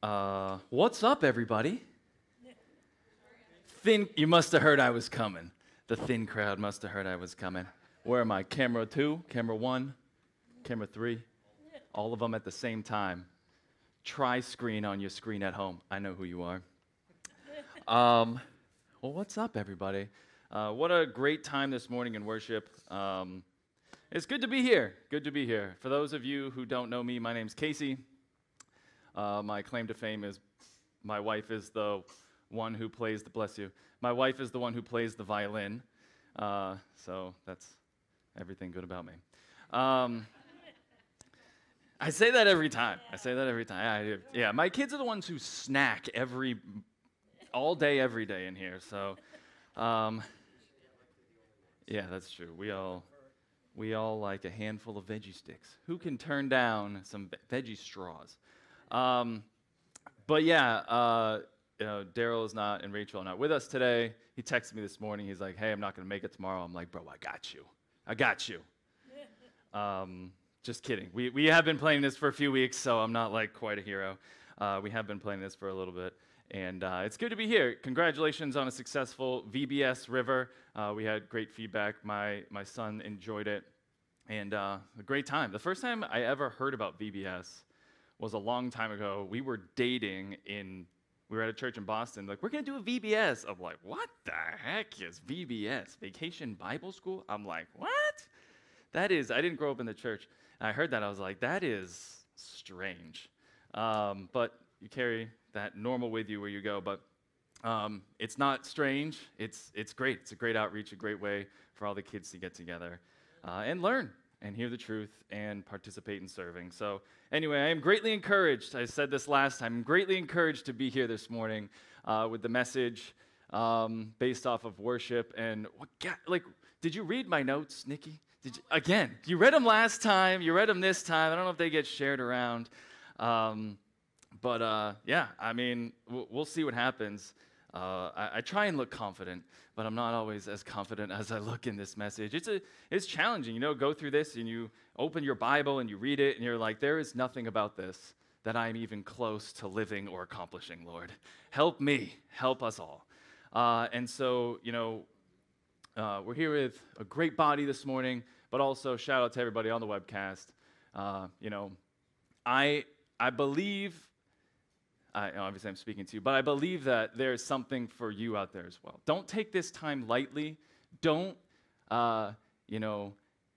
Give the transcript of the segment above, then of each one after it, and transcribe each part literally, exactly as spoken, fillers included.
Uh, what's up, everybody? Thin, you must have heard I was coming. The thin crowd must have heard I was coming. Where am I? Camera two, camera one, camera three, all of them at the same time. Try screen on your screen at home. I know who you are. Um, well, what's up, everybody? Uh, what a great time this morning in worship. Um, it's good to be here. Good to be here. For those of you who don't know me, my name's Casey. Uh, my claim to fame is my wife is the one who plays the, bless you, my wife is the one who plays the violin. Uh, so that's everything good about me. Um, I say that every time. I say that every time. I, yeah, my kids are the ones who snack every, all day, every day in here. So, um, yeah, that's true. We all, we all like a handful of veggie sticks. Who can turn down some veggie straws? Um, but yeah, uh, you know, Daryl is not and Rachel are not with us today. He texted me this morning. He's like, "Hey, I'm not going to make it tomorrow." I'm like, "Bro, I got you. I got you." um, just kidding. We we have been playing this for a few weeks, so I'm not like quite a hero. Uh, we have been playing this for a little bit, and uh, it's good to be here. Congratulations on a successful V B S River. Uh, we had great feedback. My my son enjoyed it, and uh, a great time. The first time I ever heard about V B S was a long time ago. We were dating in, we were at a church in Boston, like, we're gonna do a V B S. I'm like, what the heck is V B S? Vacation Bible School? I'm like, what? That is, I didn't grow up in the church. And I heard that, I was like, that is strange. Um, but you carry that normal with you where you go, but um, it's not strange, it's, it's great. It's a great outreach, a great way for all the kids to get together uh, and learn and hear the truth and participate in serving. So anyway, I am greatly encouraged. I said this last time. I'm greatly encouraged to be here this morning uh, with the message um, based off of worship. And what, like, did you read my notes, Nikki? Did you, again, you read them last time. You read them this time. I don't know if they get shared around. Um, but uh, yeah, I mean, w- we'll see what happens. Uh, I, I try and look confident, but I'm not always as confident as I look in this message. It's a, it's challenging, you know, go through this and you open your Bible and you read it and you're like, there is nothing about this that I'm even close to living or accomplishing, Lord. Help me, help us all. Uh, and so, you know, uh, we're here with a great body this morning, but also shout out to everybody on the webcast. Uh, you know, I I believe I, obviously, I'm speaking to you, but I believe that there's something for you out there as well. Don't take this time lightly. Don't, uh, you know,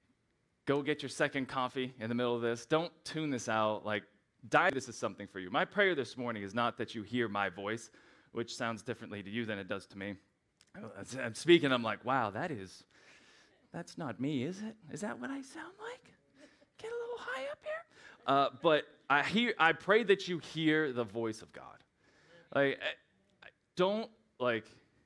go get your second coffee in the middle of this. Don't tune this out. Like, dive. This is something for you. My prayer this morning is not that you hear my voice, which sounds differently to you than it does to me. I'm speaking. I'm like, wow, that is, that's not me, is it? Is that what I sound like? Get a little high up here. Uh, but I hear, I pray that you hear the voice of God. Like, I, I don't like.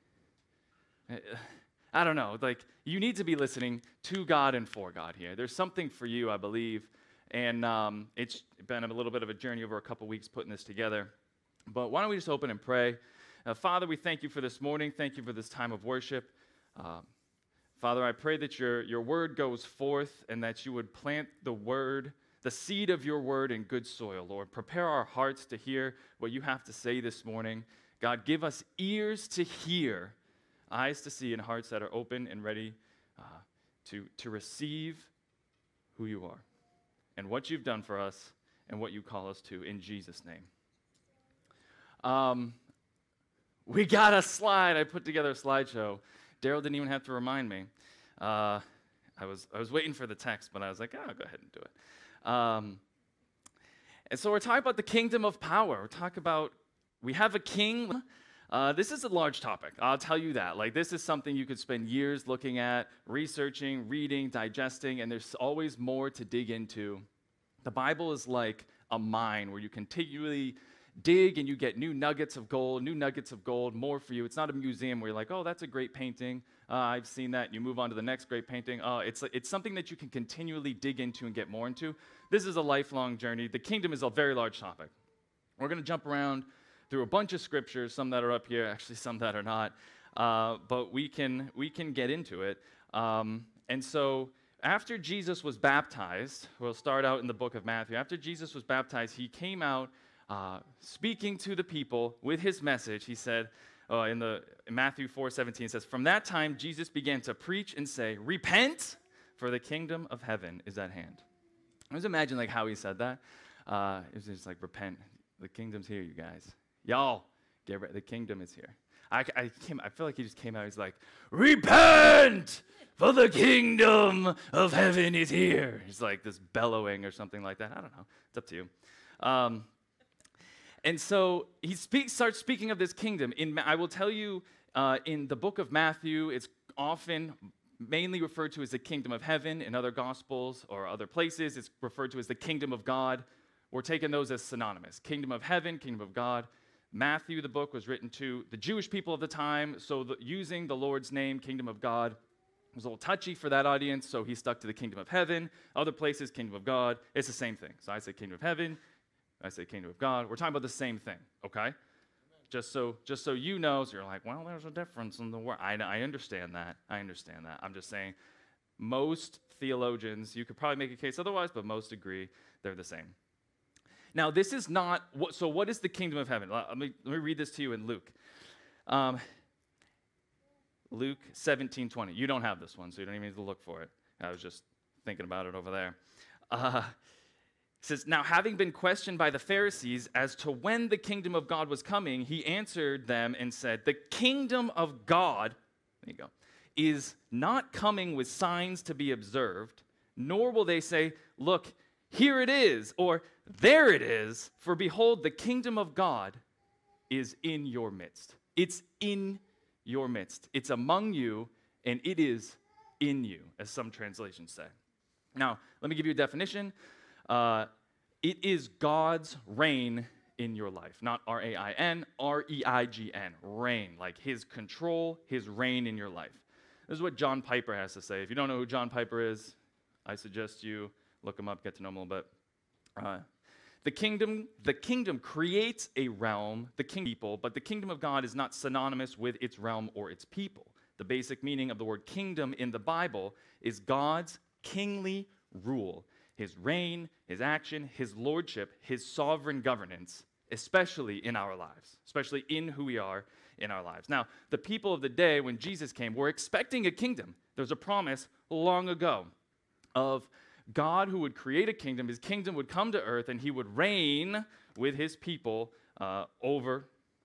I don't know. Like, you need to be listening to God and for God here. There's something for you, I believe, and um, it's been a little bit of a journey over a couple weeks putting this together. But why don't we just open and pray? Uh, Father, we thank you for this morning. Thank you for this time of worship. Uh, Father, I pray that your your word goes forth and that you would plant the word. The seed of your word in good soil, Lord. Prepare our hearts to hear what you have to say this morning. God, give us ears to hear, eyes to see, and hearts that are open and ready uh, to, to receive who you are and what you've done for us and what you call us to, in Jesus' name. Um, we got a slide. I put together a slideshow. Daryl didn't even have to remind me. Uh, I was I was waiting for the text, but I was like, oh, I'll go ahead and do it. Um, and so we're talking about the kingdom of power. We're talking about, we have a king. Uh, this is a large topic, I'll tell you that. Like, this is something you could spend years looking at, researching, reading, digesting, and there's always more to dig into. The Bible is like a mine where you continually dig and you get new nuggets of gold, new nuggets of gold, more for you. It's not a museum where you're like, oh, that's a great painting. Uh, I've seen that. And you move on to the next great painting. Uh, it's, it's something that you can continually dig into and get more into. This is a lifelong journey. The kingdom is a very large topic. We're going to jump around through a bunch of scriptures, some that are up here, actually some that are not. Uh, but we can, we can get into it. Um, and so after Jesus was baptized, we'll start out in the book of Matthew. After Jesus was baptized, he came out uh, speaking to the people with his message, he said, uh, in, the, in Matthew four seventeen, it says, "From that time, Jesus began to preach and say, 'Repent, for the kingdom of heaven is at hand.'" I just imagine like how he said that. Uh, it was just like, repent. The kingdom's here, you guys. Y'all, get ready. The kingdom is here. I, I, came, I feel like he just came out. He's like, "Repent, for the kingdom of heaven is here." He's like this bellowing or something like that. I don't know. It's up to you. Um, and so he speaks, starts speaking of this kingdom. In, I will tell you, uh, in the book of Matthew, it's often mainly referred to as the kingdom of heaven. In other gospels or other places, it's referred to as the kingdom of God. We're taking those as synonymous. Kingdom of heaven, kingdom of God. Matthew, the book, was written to the Jewish people of the time, so the, using the Lord's name, kingdom of God, was a little touchy for that audience, so he stuck to the kingdom of heaven. Other places, kingdom of God. It's the same thing. So I say kingdom of heaven, I say kingdom of God. We're talking about the same thing, okay? Just so, just so you know, so you're like, well, there's a difference in the word. I, I understand that. I understand that. I'm just saying most theologians, you could probably make a case otherwise, but most agree they're the same. Now, this is not, what, so what is the kingdom of heaven? Let me, let me read this to you in Luke. Um, Luke seventeen twenty. You don't have this one, so you don't even need to look for it. I was just thinking about it over there. Uh, it says, "Now having been questioned by the Pharisees as to when the kingdom of God was coming, he answered them and said, 'The kingdom of God,'" there you go, "'is not coming with signs to be observed, nor will they say, 'Look, here it is,' or 'There it is,' for behold, the kingdom of God is in your midst." It's in your midst. It's among you, and it is in you, as some translations say. Now, let me give you a definition. Uh, it is God's reign in your life. Not R A I N, R E I G N. Reign, like his control, his reign in your life. This is what John Piper has to say. If you don't know who John Piper is, I suggest you look him up, get to know him a little bit. Uh, The kingdom, the kingdom creates a realm, the king people, but the kingdom of God is not synonymous with its realm or its people. The basic meaning of the word kingdom in the Bible is God's kingly rule, his reign, his action, his lordship, his sovereign governance, especially in our lives, especially in who we are in our lives. Now, the people of the day when Jesus came were expecting a kingdom. There's a promise long ago of God who would create a kingdom. His kingdom would come to earth, and he would reign with his people uh, over.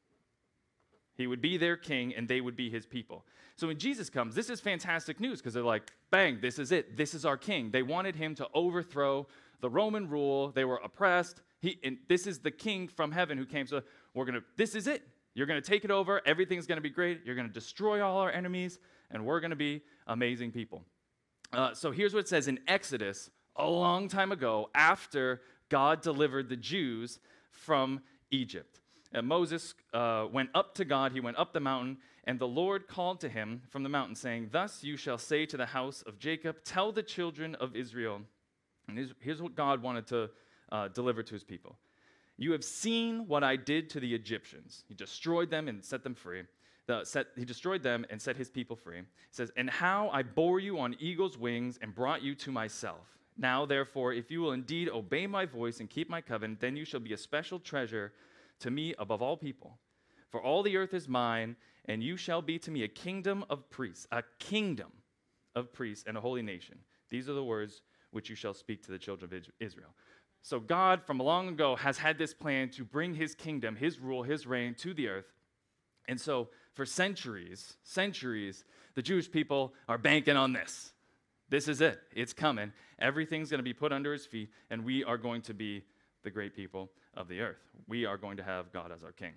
He would be their king, and they would be his people. So when Jesus comes, this is fantastic news, because they're like, bang, this is it. This is our king. They wanted him to overthrow the Roman rule. They were oppressed. He, and this is the king from heaven who came. So we're going to, this is it. You're going to take it over. Everything's going to be great. You're going to destroy all our enemies, and we're going to be amazing people. Uh, so here's what it says in Exodus a long time ago, after God delivered the Jews from Egypt. And Moses uh, went up to God, he went up the mountain, and the Lord called to him from the mountain, saying, "Thus you shall say to the house of Jacob, tell the children of Israel," and here's what God wanted to uh, deliver to his people. "You have seen what I did to the Egyptians." He destroyed them and set them free. The, set, he destroyed them and set his people free. He says, "And how I bore you on eagle's wings and brought you to myself. Now, therefore, if you will indeed obey my voice and keep my covenant, then you shall be a special treasure to me above all people. For all the earth is mine, and you shall be to me a kingdom of priests," a kingdom of priests and a holy nation. "These are the words which you shall speak to the children of Israel." So God, from long ago, has had this plan to bring his kingdom, his rule, his reign to the earth. And so for centuries, centuries, the Jewish people are banking on this. This is it. It's coming. Everything's going to be put under his feet, and we are going to be the great people of the earth. We are going to have God as our king.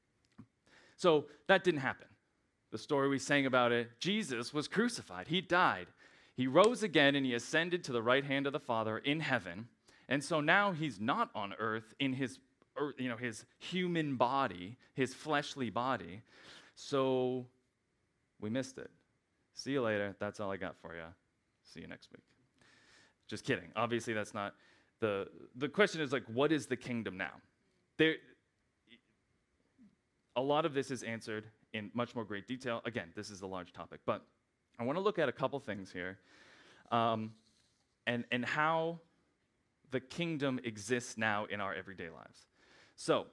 So that didn't happen. The story we sang about it, Jesus was crucified. He died. He rose again, and he ascended to the right hand of the Father in heaven. And so now he's not on earth in his, you know, his human body, his fleshly body. So we missed it. See you later. That's all I got for you. See you next week. Just kidding. Obviously, that's not the the question is like, what is the kingdom now? There, a lot of this is answered in much more great detail. Again, this is a large topic, but I want to look at a couple things here, um, and and how the kingdom exists now in our everyday lives. So,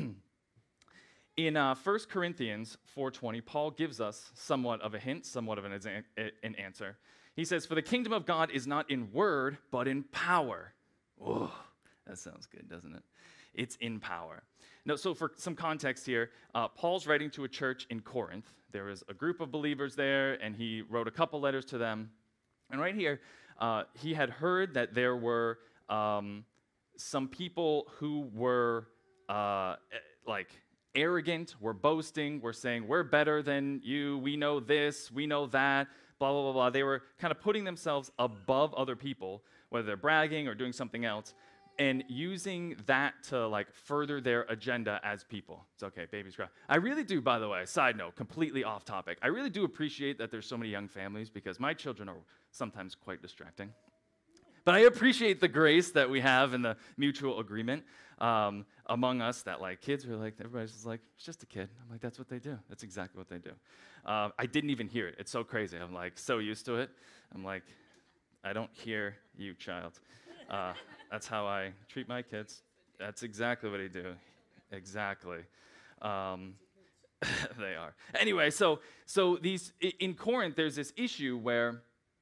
in uh, First Corinthians four twenty, Paul gives us somewhat of a hint, somewhat of an, exa- an answer. He says, "For the kingdom of God is not in word, but in power." Whoa, that sounds good, doesn't it? It's in power. Now, so for some context here, uh, Paul's writing to a church in Corinth. There was a group of believers there, and he wrote a couple letters to them. And right here, uh, he had heard that there were um, some people who were uh, like arrogant, were boasting, were saying, "We're better than you, we know this, we know that," blah, blah, blah, blah. They were kind of putting themselves above other people, whether they're bragging or doing something else, and using that to like further their agenda as people. It's okay, babies cry. I really do, by the way, side note, completely off topic. I really do appreciate that there's so many young families because my children are sometimes quite distracting. But I appreciate the grace that we have and the mutual agreement um, among us that like kids are like, everybody's just like, it's just a kid. I'm like, that's what they do. That's exactly what they do. Uh, I didn't even hear it. It's so crazy. I'm like so used to it. I'm like, I don't hear you, child. Uh, that's how I treat my kids. That's exactly what I do. Exactly. Um, they are. Anyway, so so these in Corinth, there's this issue where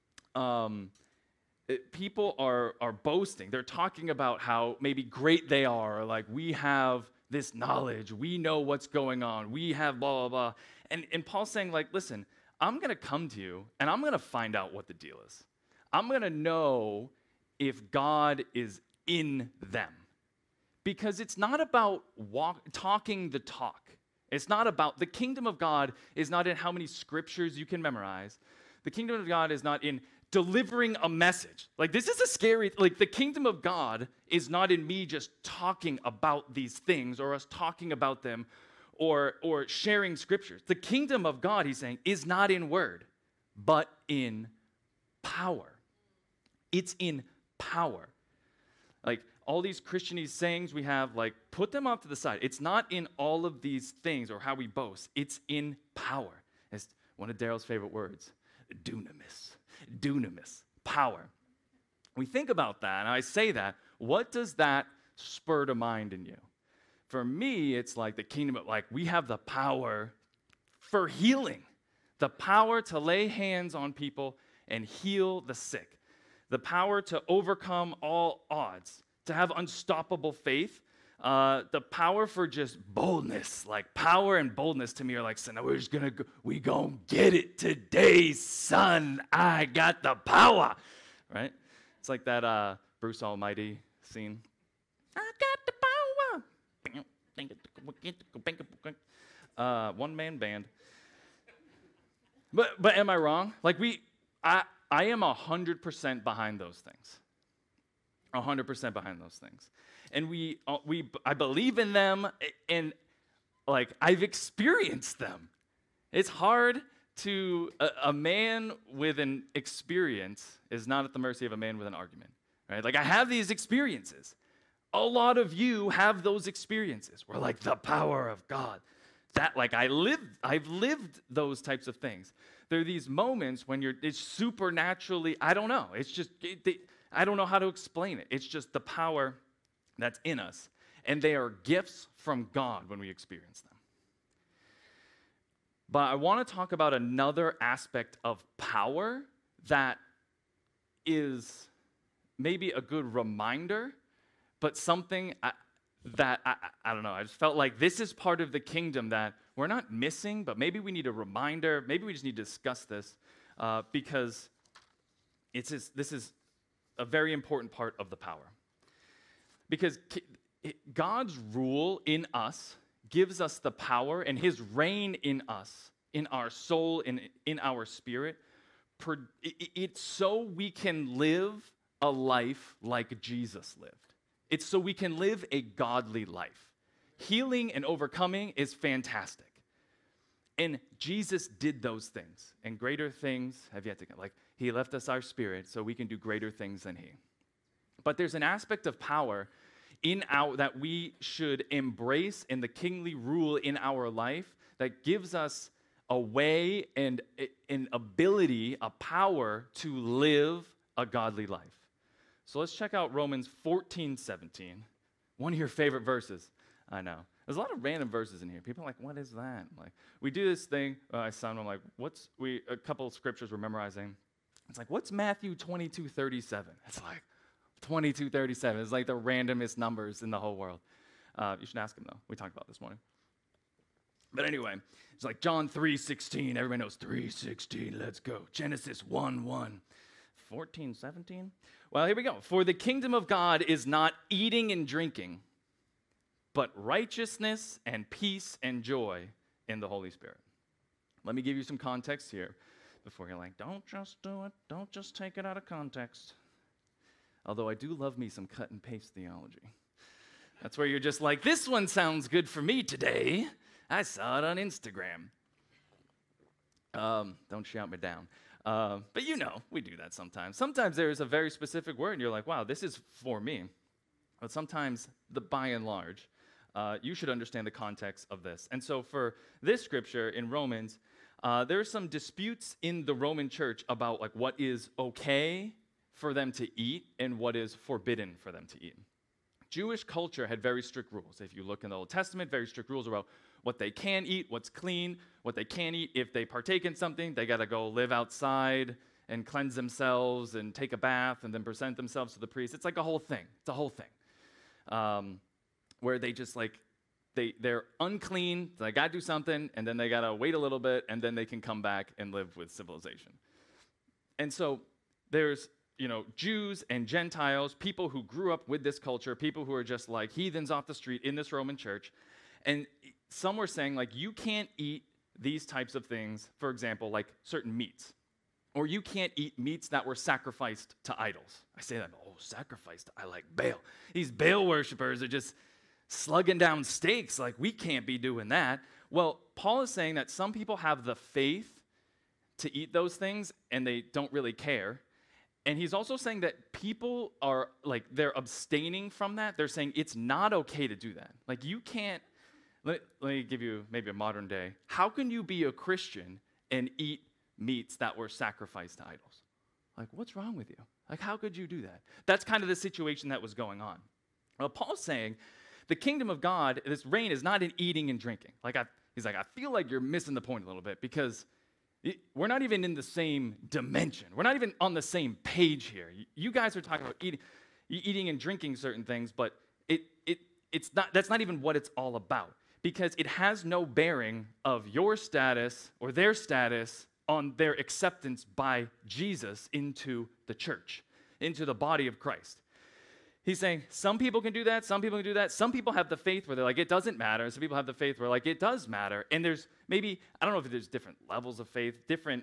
um, it, people are are boasting. They're talking about how maybe great they are, or like we have this knowledge, we know what's going on, we have blah blah blah. And and Paul's saying like, listen, I'm gonna come to you and I'm gonna find out what the deal is. I'm gonna know if God is in them. Because it's not about walk, talking the talk. It's not about, the kingdom of God is not in how many scriptures you can memorize. The kingdom of God is not in delivering a message. Like, this is a scary, like, the kingdom of God is not in me just talking about these things or us talking about them or, or sharing scriptures. The kingdom of God, he's saying, is not in word, but in power. It's in power. Like all these Christianese sayings we have, like put them off to the side. It's not in all of these things or how we boast. It's in power. It's one of Daryl's favorite words, dunamis. Dunamis, power. We think about that, and I say that. What does that spur to mind in you? For me, it's like the kingdom of, like we have the power for healing, the power to lay hands on people and heal the sick. The power to overcome all odds, to have unstoppable faith, uh, the power for just boldness. Like power and boldness to me are like, son, we're just gonna go, we gonna get it today, son. I got the power, right? It's like that uh, Bruce Almighty scene. I got the power. Uh, one man band. But but am I wrong? Like we, I. I am one hundred percent behind those things. one hundred percent behind those things. And we, uh, we, I believe in them, and like I've experienced them. It's hard to, a, a man with an experience is not at the mercy of a man with an argument, right? Like I have these experiences. A lot of you have those experiences. We're like the power of God. That like I lived, I've lived those types of things. There are these moments when you're, it's supernaturally, I don't know. It's just, it, they, I don't know how to explain it. It's just the power that's in us. And they are gifts from God when we experience them. But I want to talk about another aspect of power that is maybe a good reminder, but something I, that, I, I don't know, I just felt like this is part of the kingdom that we're not missing, but maybe we need a reminder. Maybe we just need to discuss this uh, because it's just, this is a very important part of the power. Because God's rule in us gives us the power, and his reign in us, in our soul, in, in our spirit, per, it, it's so we can live a life like Jesus lived. It's so we can live a godly life. Healing and overcoming is fantastic. And Jesus did those things, and greater things have yet to come. Like, he left us our spirit so we can do greater things than he. But there's an aspect of power in our that we should embrace in the kingly rule in our life that gives us a way and an ability, a power to live a godly life. So let's check out Romans fourteen seventeen, one of your favorite verses. I know. There's a lot of random verses in here. People are like, what is that? Like, we do this thing. Uh, I son, I'm like, what's, we, a couple of scriptures we're memorizing. It's like, what's Matthew twenty-two thirty-seven? It's like, twenty-two thirty-seven. It's like the randomest numbers in the whole world. Uh, you should ask him, though. We talked about this morning. But anyway, it's like John three sixteen. Everybody knows three sixteen. Let's go. Genesis one one. fourteen seventeen? Well, here we go. For the kingdom of God is not eating and drinking, but righteousness and peace and joy in the Holy Spirit. Let me give you some context here before you're like, don't just do it. Don't just take it out of context. Although I do love me some cut and paste theology. That's where you're just like, this one sounds good for me today. I saw it on Instagram. Um, don't shout me down. Uh, but you know, we do that sometimes. Sometimes there is a very specific word, and you're like, wow, this is for me. But sometimes, the by and large, uh, you should understand the context of this. And so for this scripture in Romans, uh, there are some disputes in the Roman church about like what is okay for them to eat and what is forbidden for them to eat. Jewish culture had very strict rules. If you look in the Old Testament, very strict rules about what they can eat, what's clean, what they can't eat. If they partake in something, they got to go live outside and cleanse themselves and take a bath and then present themselves to the priest. It's like a whole thing. It's a whole thing. Um, where they just like, they, they're unclean, so they got to do something, and then they got to wait a little bit, and then they can come back and live with civilization. And so there's, you know, Jews and Gentiles, people who grew up with this culture, people who are just like heathens off the street in this Roman church. And some were saying, like, you can't eat these types of things, for example, like certain meats. Or you can't eat meats that were sacrificed to idols. I say that, oh, sacrificed, I like Baal. These Baal worshipers are just slugging down steaks, like we can't be doing that. Well, Paul is saying that some people have the faith to eat those things and they don't really care. And he's also saying that people are, like, they're abstaining from that. They're saying it's not okay to do that. Like, you can't, let, let me give you maybe a modern day. How can you be a Christian and eat meats that were sacrificed to idols? Like, what's wrong with you? Like, how could you do that? That's kind of the situation that was going on. Well, Paul's saying the kingdom of God, this reign is not in eating and drinking. Like, I, he's like, I feel like you're missing the point a little bit because it, we're not even in the same dimension. We're not even on the same page here. You, you guys are talking about eating, eating and drinking certain things, but it, it, it's not, that's not even what it's all about because it has no bearing of your status or their status on their acceptance by Jesus into the church, into the body of Christ. He's saying some people can do that, some people can do that. Some people have the faith where they're like, it doesn't matter. Some people have the faith where like, it does matter. And there's maybe, I don't know if there's different levels of faith, different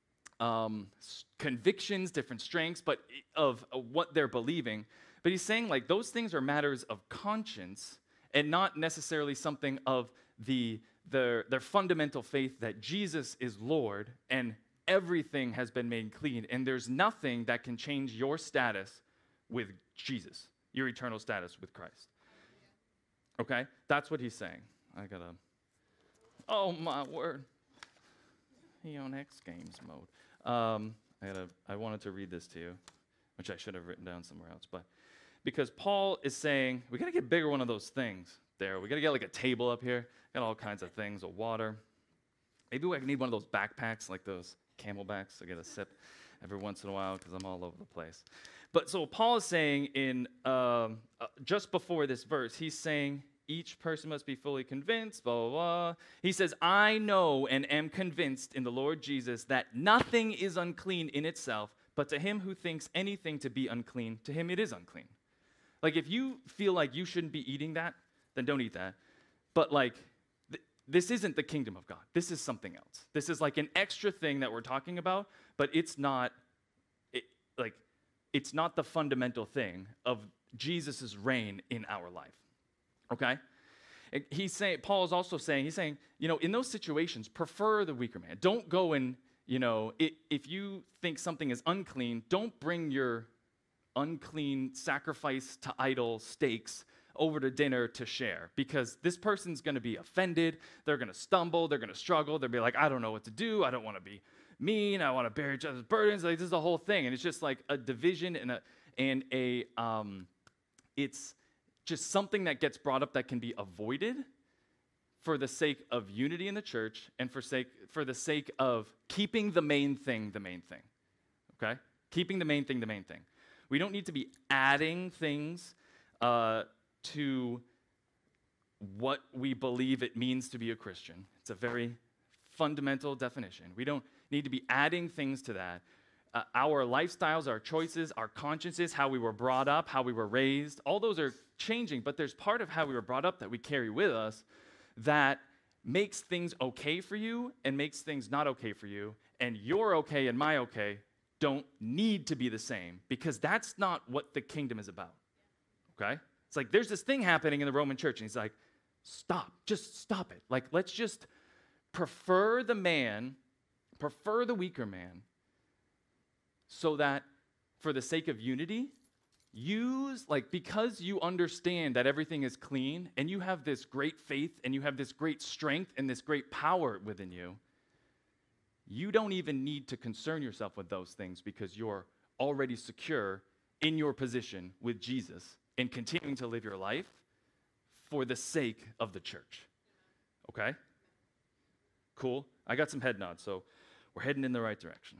um, convictions, different strengths, but of uh, what they're believing. But he's saying like those things are matters of conscience and not necessarily something of the their, their fundamental faith that Jesus is Lord and everything has been made clean. And there's nothing that can change your status with Jesus, your eternal status with Christ. Okay? That's what he's saying. I gotta, oh my word. He on X Games mode. Um, I gotta, I wanted to read this to you, which I should have written down somewhere else, but because Paul is saying, we gotta get bigger one of those things there. We gotta get like a table up here, got all kinds of things, of water. Maybe we need one of those backpacks, like those Camelbacks, so I get a sip every once in a while because I'm all over the place. But so Paul is saying in um, uh, just before this verse, he's saying each person must be fully convinced, blah, blah, blah. He says, I know and am convinced in the Lord Jesus that nothing is unclean in itself, but to him who thinks anything to be unclean, to him it is unclean. Like if you feel like you shouldn't be eating that, then don't eat that. But like, th- this isn't the kingdom of God. This is something else. This is like an extra thing that we're talking about, but it's not, it, like, it's not the fundamental thing of Jesus' reign in our life, okay? He's saying, Paul is also saying, he's saying, you know, in those situations, prefer the weaker man. Don't go and, you know, it, if you think something is unclean, don't bring your unclean sacrifice to idol steaks over to dinner to share because this person's going to be offended. They're going to stumble. They're going to struggle. They'll be like, I don't know what to do. I don't want to be mean. I want to bear each other's burdens. Like this is the whole thing, and it's just like a division and a and a um, it's just something that gets brought up that can be avoided for the sake of unity in the church and for sake for the sake of keeping the main thing the main thing. Okay? Keeping the main thing the main thing. We don't need to be adding things uh, to what we believe it means to be a Christian. It's a very fundamental definition. We don't need to be adding things to that. Uh, our lifestyles, our choices, our consciences, how we were brought up, how we were raised, all those are changing, but there's part of how we were brought up that we carry with us that makes things okay for you and makes things not okay for you, and your okay and my okay don't need to be the same, because that's not what the kingdom is about, okay? It's like there's this thing happening in the Roman church, and he's like, stop, just stop it. Like, let's just prefer the man, prefer the weaker man, so that for the sake of unity, use, like, because you understand that everything is clean, and you have this great faith, and you have this great strength, and this great power within you, you don't even need to concern yourself with those things because you're already secure in your position with Jesus and continuing to live your life for the sake of the church. Okay? Cool. I got some head nods, so we're heading in the right direction.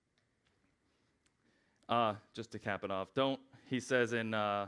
Uh, just to cap it off, don't, he says in uh,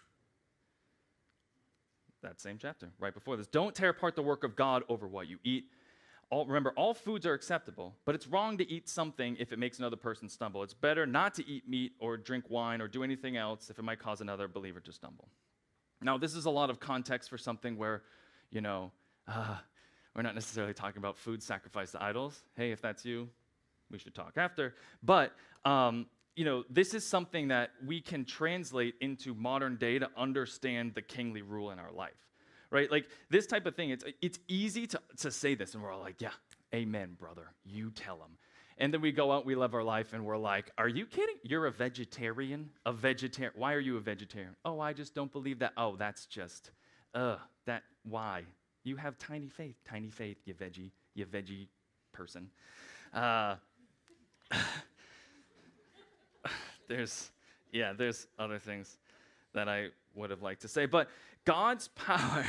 that same chapter, right before this, don't tear apart the work of God over what you eat. All, remember, all foods are acceptable, but it's wrong to eat something if it makes another person stumble. It's better not to eat meat or drink wine or do anything else if it might cause another believer to stumble. Now, this is a lot of context for something where, you know, uh, we're not necessarily talking about food sacrificed to idols. Hey, if that's you, we should talk after. But, um, you know, this is something that we can translate into modern day to understand the kingly rule in our life. Right? Like, this type of thing, it's it's easy to, to say this, and we're all like, yeah, amen, brother. You tell them. And then we go out, we live our life, and we're like, are you kidding? You're a vegetarian? A vegetarian? Why are you a vegetarian? Oh, I just don't believe that. Oh, that's just, uh, that, why? You have tiny faith. Tiny faith, you veggie, you veggie person. Uh, there's, yeah, there's other things that I would have liked to say, but God's power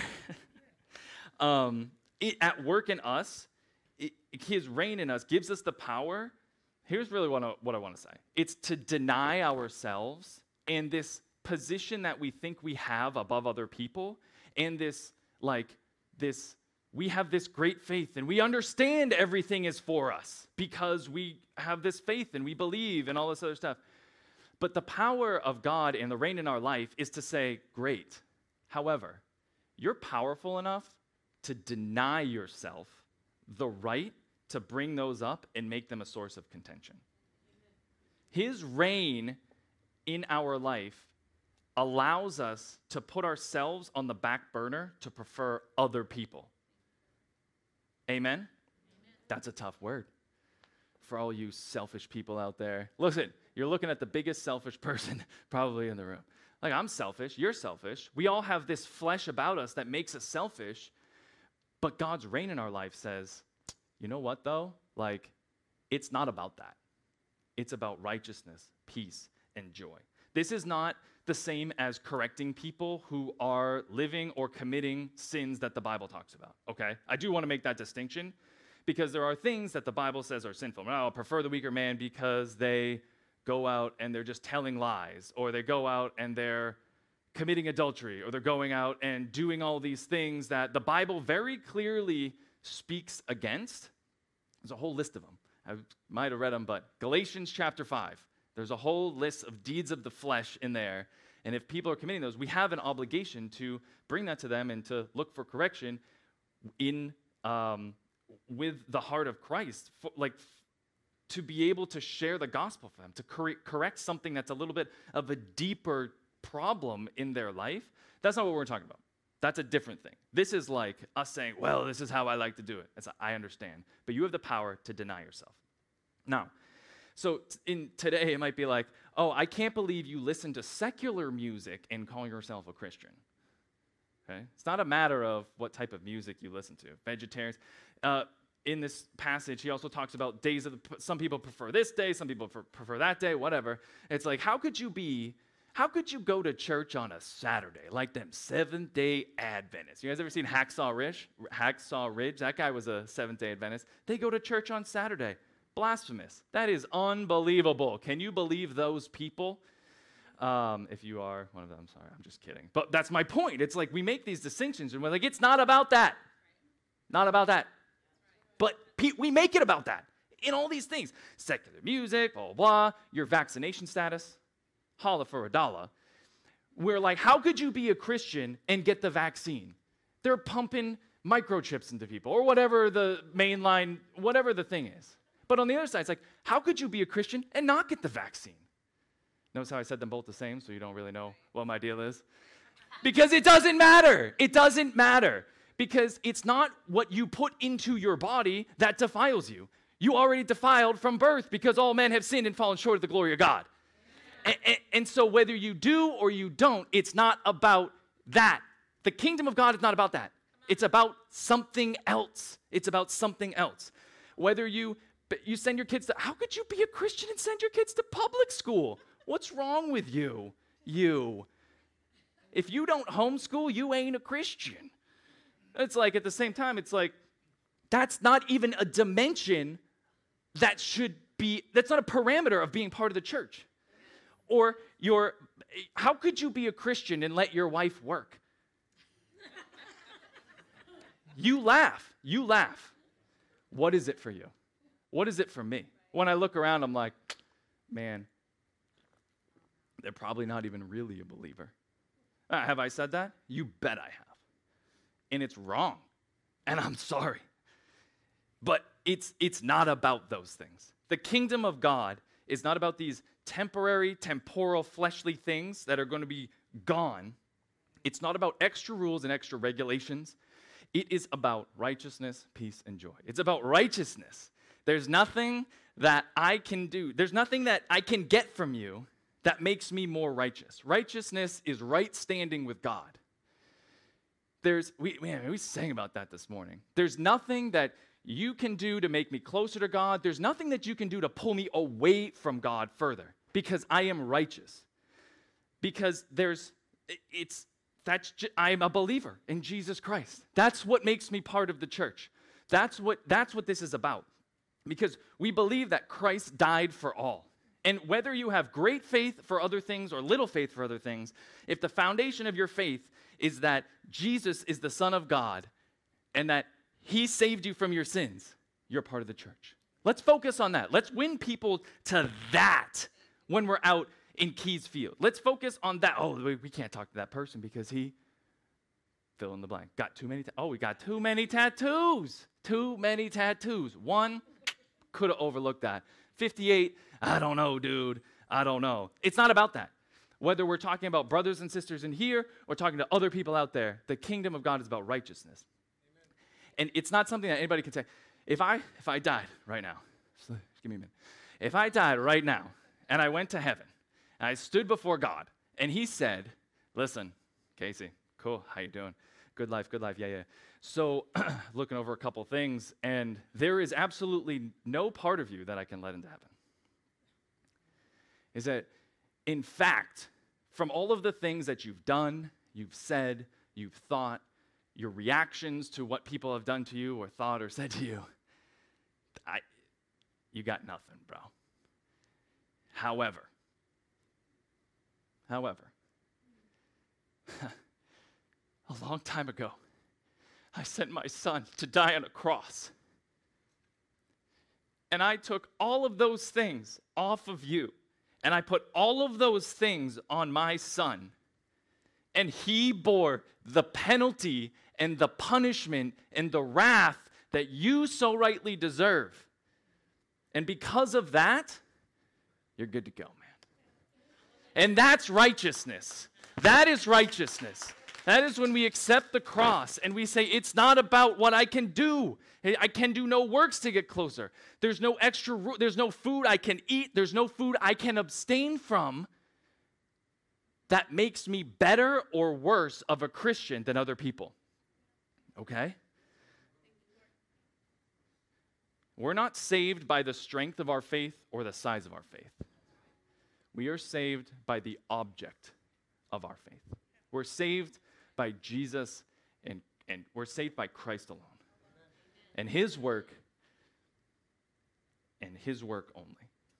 um, it, at work in us, it, his reign in us gives us the power. Here's really what I, what I want to say. It's to deny ourselves and this position that we think we have above other people, and this, like, this, we have this great faith and we understand everything is for us because we have this faith and we believe and all this other stuff. But the power of God and the reign in our life is to say, great. However, you're powerful enough to deny yourself the right to bring those up and make them a source of contention. His reign in our life allows us to put ourselves on the back burner to prefer other people. Amen? Amen. That's a tough word for all you selfish people out there. Listen, you're looking at the biggest selfish person probably in the room. Like, I'm selfish, you're selfish. We all have this flesh about us that makes us selfish, but God's reign in our life says, you know what, though? Like, it's not about that. It's about righteousness, peace, and joy. This is not the same as correcting people who are living or committing sins that the Bible talks about, okay? I do want to make that distinction because there are things that the Bible says are sinful. Well, I'll prefer the weaker man because they go out and they're just telling lies, or they go out and they're committing adultery, or they're going out and doing all these things that the Bible very clearly speaks against. There's a whole list of them. I might have read them, but Galatians chapter five, there's a whole list of deeds of the flesh in there. And if people are committing those, we have an obligation to bring that to them and to look for correction in um, with the heart of Christ, for, like to be able to share the gospel for them, to cor- correct something that's a little bit of a deeper problem in their life. That's not what we're talking about. That's a different thing. This is like us saying, well, this is how I like to do it. It's like, I understand. But you have the power to deny yourself. Now, so in today, it might be like, oh, I can't believe you listen to secular music and call yourself a Christian. Okay? It's not a matter of what type of music you listen to. Vegetarians. Uh, In this passage, he also talks about days of the, some people prefer this day, some people prefer that day, whatever. It's like, how could you be, how could you go to church on a Saturday, like them Seventh-day Adventists? You guys ever seen Hacksaw Ridge? Hacksaw Ridge, that guy was a Seventh-day Adventist. They go to church on Saturday. Blasphemous. That is unbelievable. Can you believe those people? Um, if you are one of them, sorry, I'm just kidding. But that's my point. It's like we make these distinctions, and we're like, it's not about that. Not about that. But pe- we make it about that in all these things. Secular music, blah, blah, blah, your vaccination status. Holla for a dollar. We're like, how could you be a Christian and get the vaccine? They're pumping microchips into people or whatever the mainline, whatever the thing is. But on the other side, it's like, how could you be a Christian and not get the vaccine? Notice how I said them both the same, so you don't really know what my deal is? Because it doesn't matter. It doesn't matter. Because it's not what you put into your body that defiles you. You already defiled from birth because all men have sinned and fallen short of the glory of God. And, and, and so whether you do or you don't, it's not about that. The kingdom of God is not about that. It's about something else. It's about something else. Whether you, you send your kids to, how could you be a Christian and send your kids to public school? What's wrong with you? You. If you don't homeschool, you ain't a Christian. It's like at the same time, it's like, that's not even a dimension that should be, that's not a parameter of being part of the church. Or your, how could you be a Christian and let your wife work? You laugh. You laugh. What is it for you? What is it for me? When I look around, I'm like, man, they're probably not even really a believer. Uh, have I said that? You bet I have. And it's wrong. And I'm sorry. But it's it's not about those things. The kingdom of God is not about these temporary, temporal, fleshly things that are going to be gone. It's not about extra rules and extra regulations. It is about righteousness, peace, and joy. It's about righteousness. There's nothing that I can do. There's nothing that I can get from you that makes me more righteous. Righteousness is right standing with God. There's, we, man, we sang about that this morning. There's nothing that you can do to make me closer to God. There's nothing that you can do to pull me away from God further because I am righteous. Because there's, it's, that's, I'm a believer in Jesus Christ. That's what makes me part of the church. That's what, that's what this is about. Because we believe that Christ died for all. And whether you have great faith for other things or little faith for other things, if the foundation of your faith is that Jesus is the Son of God and that He saved you from your sins, you're part of the church. Let's focus on that. Let's win people to that when we're out in Keys Field. Let's focus on that. Oh, we can't talk to that person because he, fill in the blank, got too many, ta- oh, we got too many tattoos. Too many tattoos. One, could have overlooked that. fifty-eight, I don't know, dude. I don't know. It's not about that. Whether we're talking about brothers and sisters in here or talking to other people out there, the kingdom of God is about righteousness. Amen. And it's not something that anybody can say. If I if I died right now, just give me a minute. If I died right now and I went to heaven and I stood before God and He said, listen, Casey, cool, how you doing? Good life, good life, yeah, yeah. So looking over a couple things, and there is absolutely no part of you that I can let into heaven. Is that, in fact, from all of the things that you've done, you've said, you've thought, your reactions to what people have done to you or thought or said to you, I, you got nothing, bro. However, however, a long time ago, I sent my son to die on a cross. And I took all of those things off of you. And I put all of those things on my son. And he bore the penalty and the punishment and the wrath that you so rightly deserve. And because of that, you're good to go, man. And that's righteousness. That is righteousness. That is when we accept the cross and we say, it's not about what I can do. I can do no works to get closer. There's no extra, there's no food I can eat. There's no food I can abstain from that makes me better or worse of a Christian than other people. Okay? We're not saved by the strength of our faith or the size of our faith. We are saved by the object of our faith. We're saved by Jesus, and, and we're saved by Christ alone. And his work, and his work only.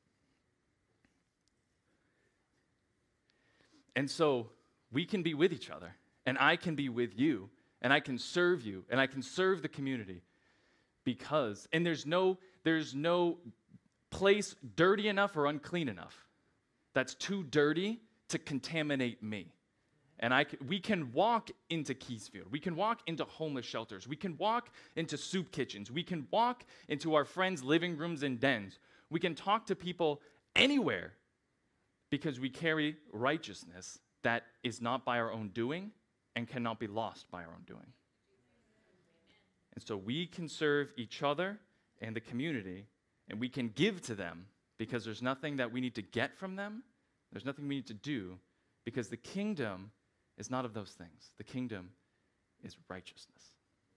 And so we can be with each other, and I can be with you, and I can serve you, and I can serve the community because, and there's no, there's no place dirty enough or unclean enough that's too dirty to contaminate me. And I, we can walk into Keysfield. We can walk into homeless shelters. We can walk into soup kitchens. We can walk into our friends' living rooms and dens. We can talk to people anywhere because we carry righteousness that is not by our own doing and cannot be lost by our own doing. And so we can serve each other and the community, and we can give to them because there's nothing that we need to get from them. There's nothing we need to do because the kingdom is not of those things. The kingdom is righteousness.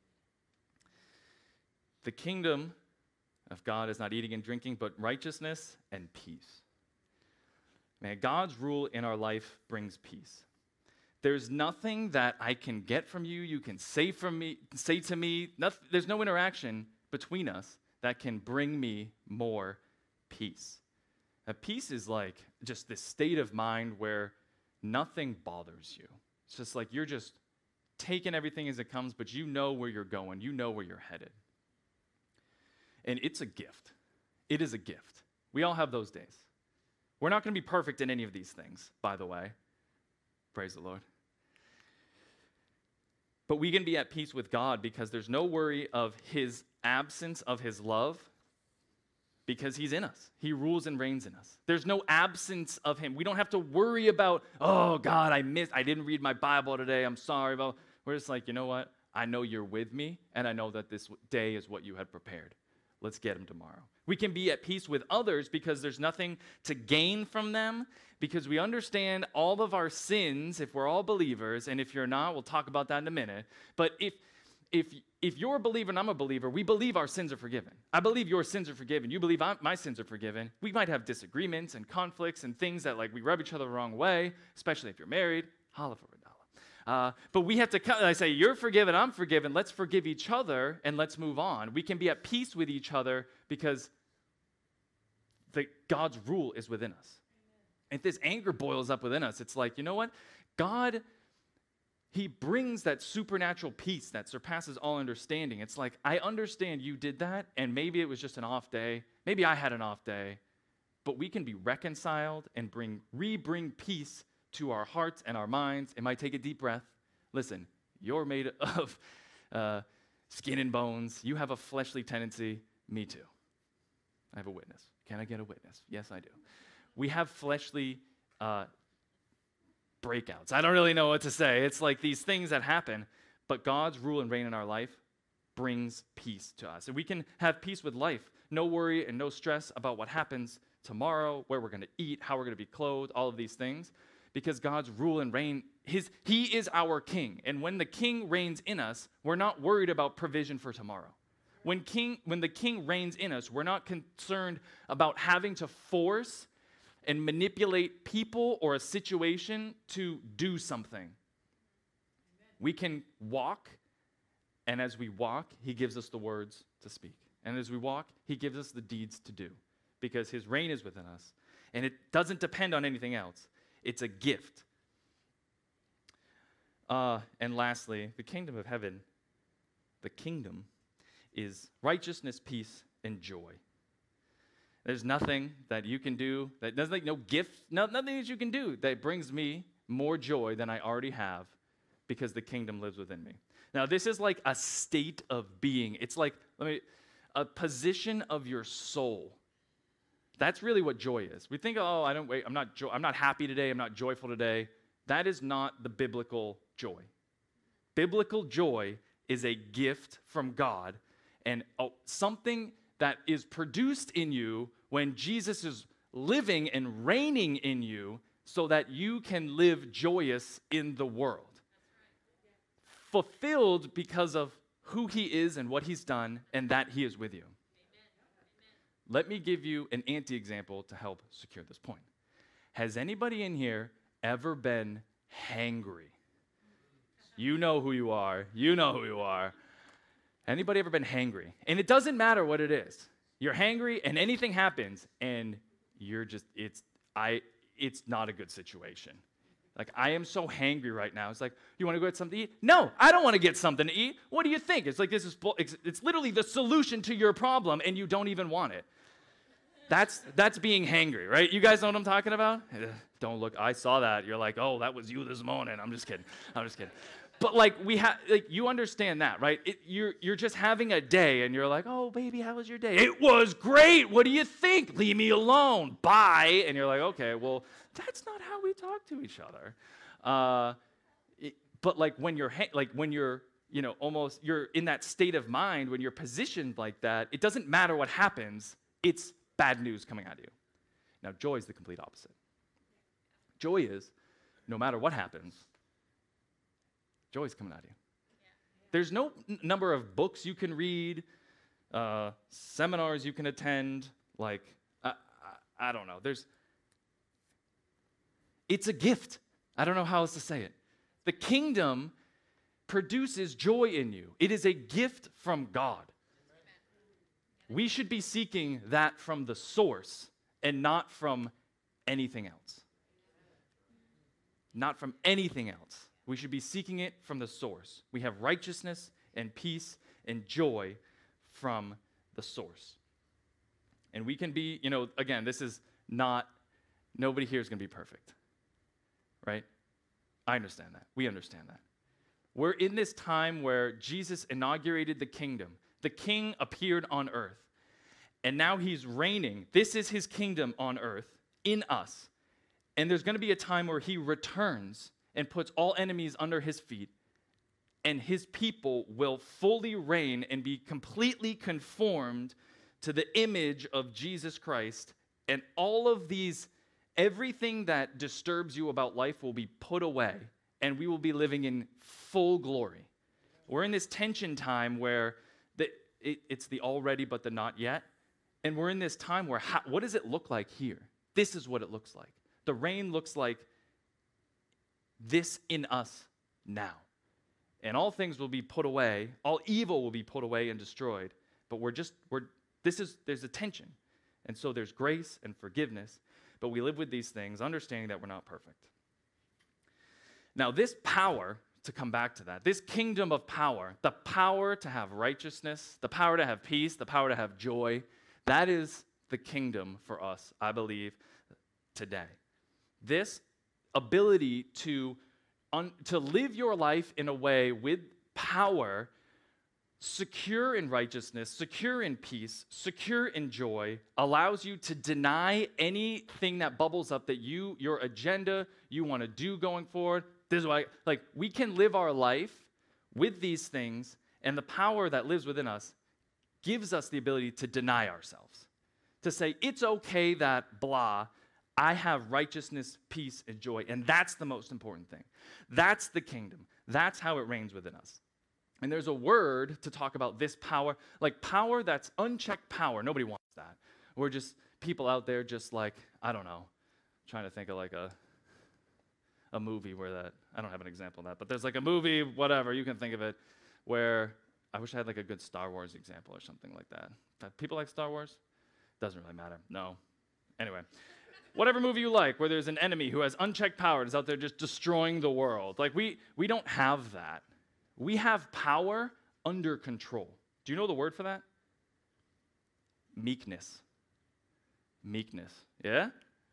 The kingdom of God is not eating and drinking, but righteousness and peace. Man, God's rule in our life brings peace. There's nothing that I can get from you, you can say from me, say to me. Nothing, there's no interaction between us that can bring me more peace. Now, peace is like just this state of mind where nothing bothers you. It's just like you're just taking everything as it comes, but you know where you're going. You know where you're headed. And it's a gift. It is a gift. We all have those days. We're not going to be perfect in any of these things, by the way. Praise the Lord. But we can be at peace with God because there's no worry of his absence of his love because he's in us. He rules and reigns in us. There's no absence of him. We don't have to worry about, oh, God, I missed, I didn't read my Bible today. I'm sorry about. We're just like, you know what? I know you're with me, and I know that this day is what you had prepared. Let's get him tomorrow. We can be at peace with others because there's nothing to gain from them, because we understand all of our sins if we're all believers, and if you're not, we'll talk about that in a minute. But if if if you're a believer and I'm a believer, we believe our sins are forgiven. I believe your sins are forgiven. You believe I'm, my sins are forgiven. We might have disagreements and conflicts and things that like we rub each other the wrong way, especially if you're married. Holla for a dollar. Uh, but we have to, I say, you're forgiven, I'm forgiven. Let's forgive each other and let's move on. We can be at peace with each other because the, God's rule is within us. And if this anger boils up within us, it's like, you know what? God, he brings that supernatural peace that surpasses all understanding. It's like, I understand you did that, and maybe it was just an off day. Maybe I had an off day. But we can be reconciled and bring re-bring peace to our hearts and our minds. It might take a deep breath. Listen, you're made of uh, skin and bones. You have a fleshly tendency. Me too. I have a witness. Can I get a witness? Yes, I do. We have fleshly uh, breakouts. I don't really know what to say. It's like these things that happen, but God's rule and reign in our life brings peace to us. And we can have peace with life. No worry and no stress about what happens tomorrow, where we're going to eat, how we're going to be clothed, all of these things. Because God's rule and reign, his, he is our king. And when the king reigns in us, we're not worried about provision for tomorrow. When, king, when the king reigns in us, we're not concerned about having to force and manipulate people or a situation to do something. Amen. We can walk, and as we walk, he gives us the words to speak. And as we walk, he gives us the deeds to do, because his reign is within us. And it doesn't depend on anything else. It's a gift. Uh, and lastly, the kingdom of heaven, the kingdom is righteousness, peace, and joy. There's nothing that you can do, that there's like no gift, no, nothing that you can do that brings me more joy than I already have, because the kingdom lives within me. Now, this is like a state of being. It's like, let me, a position of your soul. That's really what joy is. We think, oh, I don't wait, I'm not jo- I'm not happy today, I'm not joyful today. That is not the biblical joy. Biblical joy is a gift from God, and oh, something that is produced in you when Jesus is living and reigning in you, so that you can live joyous in the world. Fulfilled because of who he is and what he's done, and that he is with you. Let me give you an anti-example to help secure this point. Has anybody in here ever been hangry? You know who you are. You know who you are. Anybody ever been hangry? And it doesn't matter what it is. You're hangry and anything happens and you're just, it's, I, it's not a good situation. Like, I am so hangry right now. It's like, you want to go get something to eat? No, I don't want to get something to eat. What do you think? It's like, this is, it's, it's literally the solution to your problem, and you don't even want it. That's, that's being hangry, right? You guys know what I'm talking about? Don't look, I saw that. You're like, oh, that was you this morning. I'm just kidding. I'm just kidding. But like, we have, like, you understand that, right? It, you're, you're just having a day, and you're like, oh, baby, how was your day? It was great. What do you think? Leave me alone. Bye. And you're like, okay, well, that's not how we talk to each other. Uh, it, but like when you're, ha- like when you're, you know, almost, you're in that state of mind, when you're positioned like that, it doesn't matter what happens. It's bad news coming at you. Now, joy is the complete opposite. Joy is, no matter what happens, joy is coming at you. Yeah. There's no n- number of books you can read, uh, seminars you can attend, like, I, I, I don't know. There's, it's a gift. I don't know how else to say it. The kingdom produces joy in you. It is a gift from God. We should be seeking that from the source and not from anything else. Not from anything else. We should be seeking it from the source. We have righteousness and peace and joy from the source. And we can be, you know, again, this is not, nobody here is going to be perfect. Right? I understand that. We understand that. We're in this time where Jesus inaugurated the kingdom. The king appeared on earth. And now he's reigning. This is his kingdom on earth in us. And there's going to be a time where he returns and puts all enemies under his feet. And his people will fully reign and be completely conformed to the image of Jesus Christ. And all of these, everything that disturbs you about life will be put away. And we will be living in full glory. We're in this tension time where the, it, it's the already but the not yet. And we're in this time where, how, what does it look like here? This is what it looks like. The reign looks like this in us now. And all things will be put away. All evil will be put away and destroyed. But we're just, we're, this is, there's a tension. And so there's grace and forgiveness. But we live with these things, understanding that we're not perfect. Now, this power, to come back to that, this kingdom of power, the power to have righteousness, the power to have peace, the power to have joy, that is the kingdom for us, I believe, today. This ability to, un, to live your life in a way with power, secure in righteousness, secure in peace, secure in joy, allows you to deny anything that bubbles up that you, your agenda, you want to do going forward. This is why, like, we can live our life with these things, and the power that lives within us gives us the ability to deny ourselves. To say, it's okay that blah, I have righteousness, peace, and joy, and that's the most important thing. That's the kingdom. That's how it reigns within us. And there's a word to talk about this power, like power that's unchecked power. Nobody wants that. We're just people out there just like, I don't know, trying to think of like a, a movie where that, I don't have an example of that, but there's like a movie, whatever, you can think of it, where I wish I had like a good Star Wars example or something like that. People like Star Wars? Doesn't really matter. No. Anyway. Whatever movie you like, where there's an enemy who has unchecked power and is out there just destroying the world. Like, we, we don't have that. We have power under control. Do you know the word for that? Meekness. Meekness. Yeah?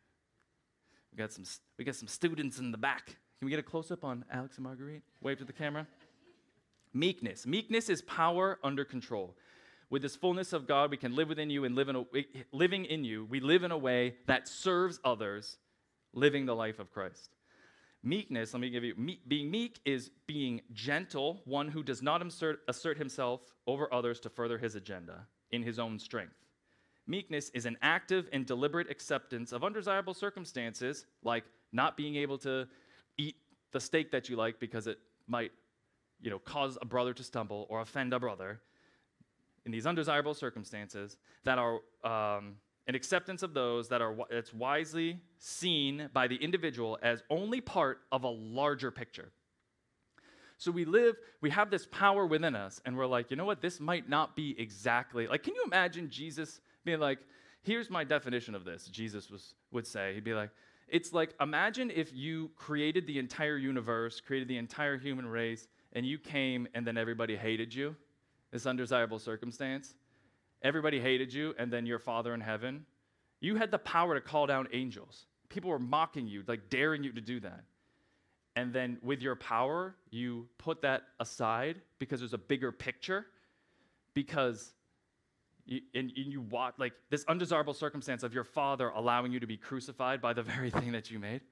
We got some, we got some students in the back. Can we get a close-up on Alex and Marguerite? Wave to the camera. Meekness. Meekness is power under control. With this fullness of God, we can live within you and live in a, living in you, we live in a way that serves others, living the life of Christ. Meekness, let me give you, me, being meek is being gentle, one who does not assert, assert himself over others to further his agenda in his own strength. Meekness is an active and deliberate acceptance of undesirable circumstances, like not being able to eat the steak that you like because it might, you know, cause a brother to stumble or offend a brother. In these undesirable circumstances that are, um, and acceptance of those that are it's wisely seen by the individual as only part of a larger picture. So we live, we have this power within us, and we're like, you know what, this might not be exactly, like, can you imagine Jesus being like, here's my definition of this, Jesus was, would say, he'd be like, it's like, imagine if you created the entire universe, created the entire human race, and you came and then everybody hated you, this undesirable circumstance. Everybody hated you, and then your Father in heaven, you had the power to call down angels. People were mocking you, like daring you to do that. And then with your power, you put that aside because there's a bigger picture, because you, and, and you watch, like this undesirable circumstance of your Father allowing you to be crucified by the very thing that you made.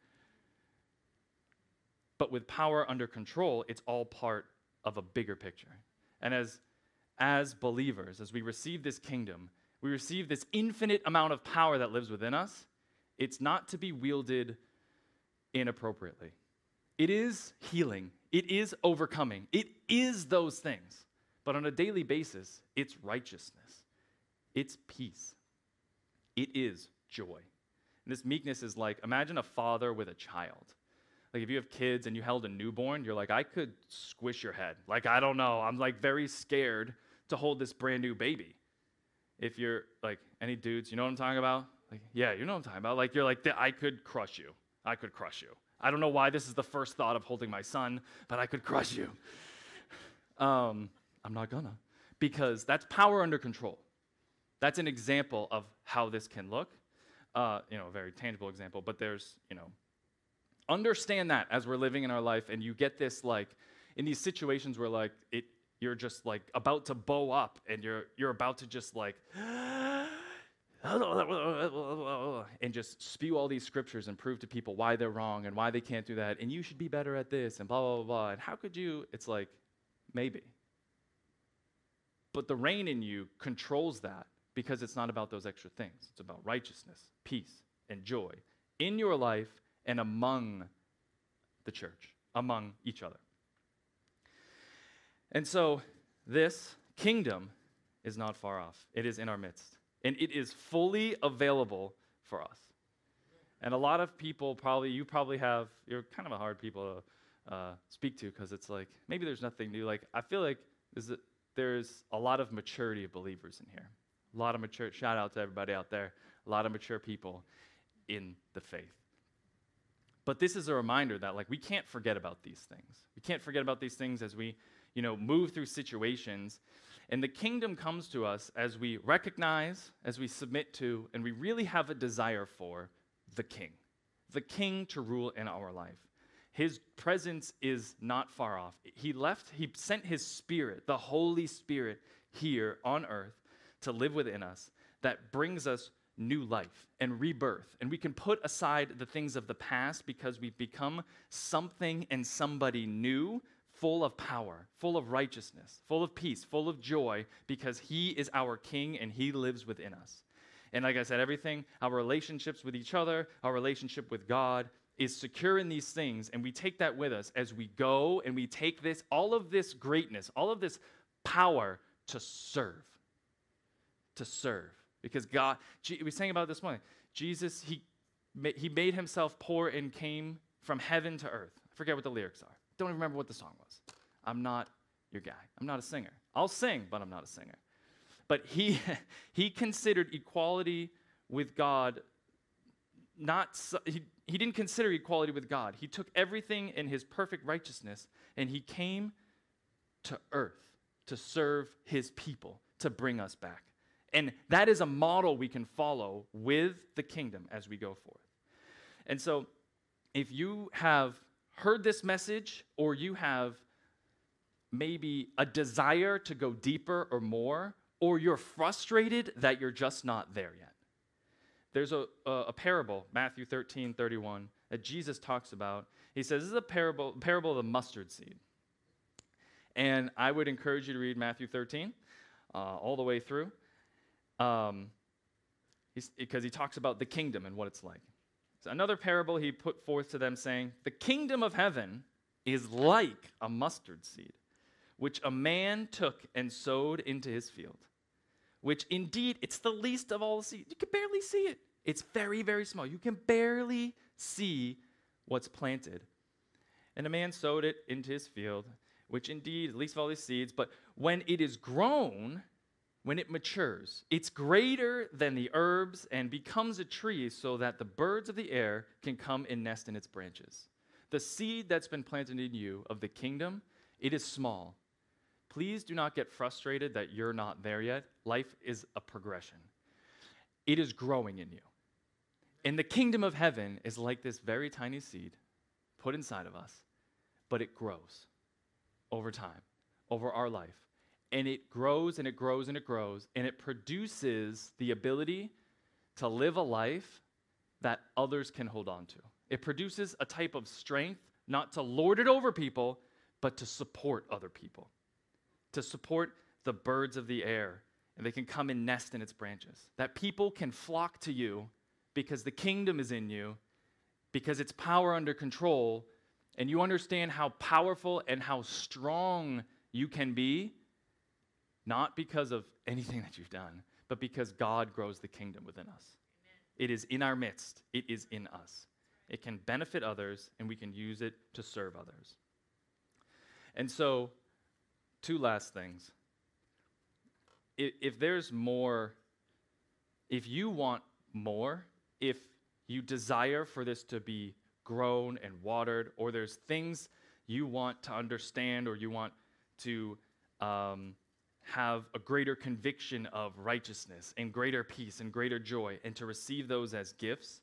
But with power under control, it's all part of a bigger picture. And as As believers, as we receive this kingdom, we receive this infinite amount of power that lives within us. It's not to be wielded inappropriately. It is healing. It is overcoming. It is those things. But on a daily basis, it's righteousness. It's peace. It is joy. And this meekness is like, imagine a father with a child. Like if you have kids and you held a newborn, you're like, I could squish your head. Like, I don't know. I'm like very scared to hold this brand new baby. If you're like, any dudes, you know what I'm talking about? Like, yeah, you know what I'm talking about. Like, you're like, I could crush you. I could crush you. I don't know why this is the first thought of holding my son, but I could crush you. Um, I'm not gonna. Because that's power under control. That's an example of how this can look. Uh, you know, a very tangible example, but there's, you know, understand that as we're living in our life, and you get this, like, in these situations where, like, it, you're just, like, about to bow up, and you're you're about to just, like, and just spew all these scriptures and prove to people why they're wrong and why they can't do that, and you should be better at this, and blah, blah, blah, blah. And how could you? It's like, maybe. But the reign in you controls that, because it's not about those extra things. It's about righteousness, peace, and joy in your life and among the church, among each other. And so this kingdom is not far off. It is in our midst. And it is fully available for us. And a lot of people probably, you probably have, you're kind of a hard people to uh, speak to, because it's like, maybe there's nothing new. Like, I feel like there's a, there's a lot of maturity of believers in here. A lot of mature, shout out to everybody out there, a lot of mature people in the faith. But this is a reminder that, like, we can't forget about these things. We can't forget about these things as we, you know, move through situations. And the kingdom comes to us as we recognize, as we submit to, and we really have a desire for the king. The king to rule in our life. His presence is not far off. He left, he sent his spirit, the Holy Spirit, here on earth to live within us, that brings us new life and rebirth. And we can put aside the things of the past because we've become something and somebody new, full of power, full of righteousness, full of peace, full of joy, because he is our king and he lives within us. And like I said, everything, our relationships with each other, our relationship with God is secure in these things, and we take that with us as we go, and we take this, all of this greatness, all of this power to serve. To serve. Because God, we were saying about it this morning, Jesus, he, he made himself poor and came from heaven to earth. I forget what the lyrics are. Don't even remember what the song was. I'm not your guy. I'm not a singer. I'll sing, but I'm not a singer. But he, he considered equality with God, not, he, he didn't consider equality with God. He took everything in his perfect righteousness, and he came to earth to serve his people, to bring us back. And that is a model we can follow with the kingdom as we go forth. And so if you have heard this message, or you have maybe a desire to go deeper or more, or you're frustrated that you're just not there yet, there's a, a, a parable, Matthew thirteen thirty-one, that Jesus talks about. He says this is a parable, parable of the mustard seed. And I would encourage you to read Matthew thirteen uh, all the way through. Um, because he talks about the kingdom and what it's like. So another parable he put forth to them, saying, the kingdom of heaven is like a mustard seed, which a man took and sowed into his field. which indeed it's the least of all the seeds. You can barely see it. It's very, very small. You can barely see what's planted. And a man sowed it into his field, which indeed, least of all these seeds, but when it is grown, when it matures, it's greater than the herbs and becomes a tree so that the birds of the air can come and nest in its branches. The seed that's been planted in you of the kingdom, it is small. Please do not get frustrated that you're not there yet. Life is a progression. It is growing in you. And the kingdom of heaven is like this very tiny seed put inside of us, but it grows over time, over our life. And it grows and it grows and it grows, and it produces the ability to live a life that others can hold on to. It produces a type of strength, not to lord it over people, but to support other people, to support the birds of the air, and they can come and nest in its branches. That people can flock to you because the kingdom is in you, because it's power under control, and you understand how powerful and how strong you can be, not because of anything that you've done, but because God grows the kingdom within us. Amen. It is in our midst. It is in us. It can benefit others, and we can use it to serve others. And so, two last things. If, if there's more, if you want more, if you desire for this to be grown and watered, or there's things you want to understand or you want to um, have a greater conviction of righteousness and greater peace and greater joy, and to receive those as gifts,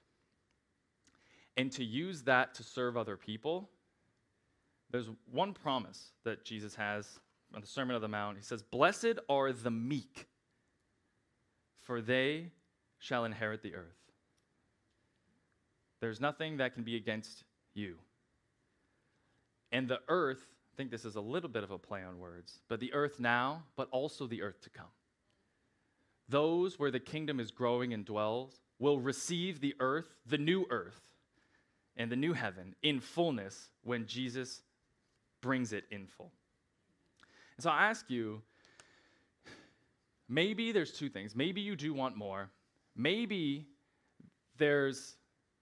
and to use that to serve other people, there's one promise that Jesus has on the Sermon on the Mount. He says, "Blessed are the meek, for they shall inherit the earth." There's nothing that can be against you. And the earth, I think this is a little bit of a play on words, but the earth now, but also the earth to come. Those where the kingdom is growing and dwells will receive the earth, the new earth, and the new heaven in fullness when Jesus brings it in full. And so I ask you, maybe there's two things. Maybe you do want more. Maybe there's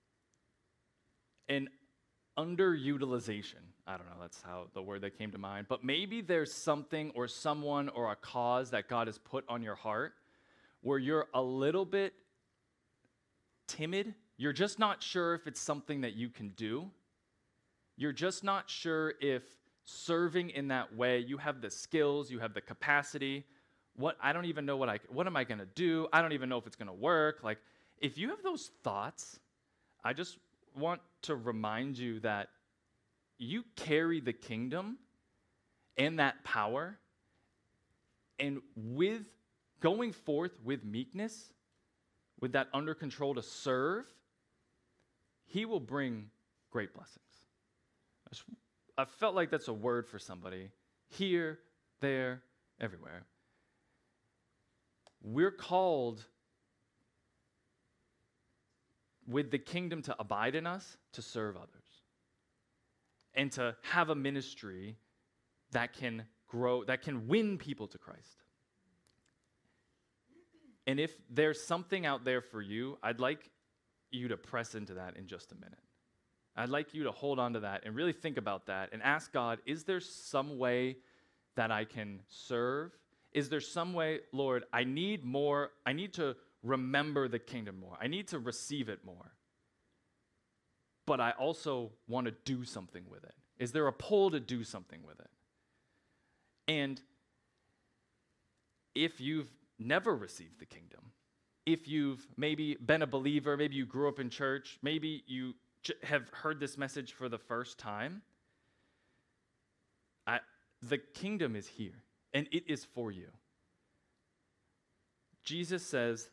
an underutilization. I don't know, that's how the word that came to mind. But maybe there's something or someone or a cause that God has put on your heart where you're a little bit timid. You're just not sure if it's something that you can do. You're just not sure if serving in that way, you have the skills, you have the capacity. What I don't even know what I what am I going to do? I don't even know if it's going to work. Like, if you have those thoughts, I just want to remind you that you carry the kingdom and that power, and with going forth with meekness, with that under control to serve, he will bring great blessings. I, just, I felt like that's a word for somebody here, there, everywhere. We're called with the kingdom to abide in us, to serve others, and to have a ministry that can grow, that can win people to Christ. And if there's something out there for you, I'd like you to press into that in just a minute. I'd like you to hold on to that and really think about that and ask God, is there some way that I can serve? Is there some way, Lord, I need more, I need to remember the kingdom more. I need to receive it more. But I also want to do something with it. Is there a pull to do something with it? And if you've never received the kingdom, if you've maybe been a believer, maybe you grew up in church, maybe you j- have heard this message for the first time, I, the kingdom is here, and it is for you. Jesus says,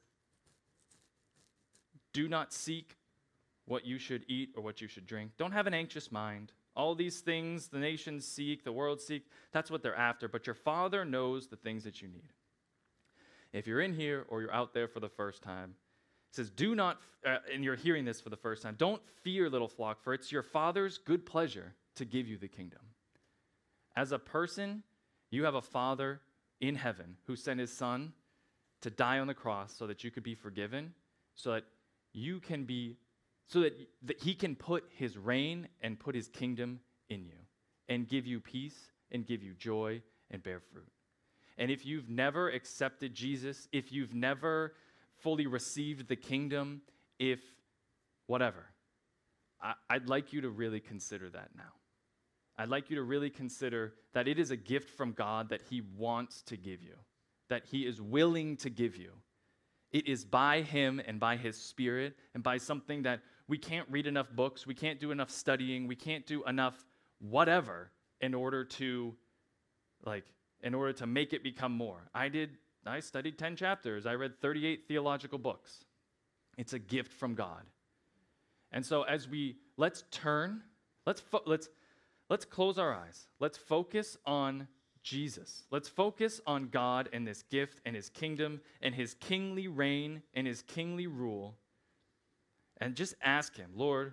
do not seek what you should eat or what you should drink. Don't have an anxious mind. All these things the nations seek, the world seek, that's what they're after. But your Father knows the things that you need. If you're in here or you're out there for the first time, it says, do not, uh, and you're hearing this for the first time, don't fear, little flock, for it's your Father's good pleasure to give you the kingdom. As a person, you have a Father in heaven who sent his Son to die on the cross so that you could be forgiven, so that you can be, so that, that he can put his reign and put his kingdom in you and give you peace and give you joy and bear fruit. And if you've never accepted Jesus, if you've never fully received the kingdom, if whatever, I, I'd like you to really consider that now. I'd like you to really consider that it is a gift from God that he wants to give you, that he is willing to give you. It is by him and by his Spirit and by something that we can't read enough books, we can't do enough studying, we can't do enough whatever in order to, like, in order to make it become more. I did, I studied ten chapters. I read thirty-eight theological books. It's a gift from God. And so as we, let's turn, let's, fo- let's, let's close our eyes. Let's focus on Jesus. Let's focus on God and this gift and his kingdom and his kingly reign and his kingly rule. And just ask him, Lord,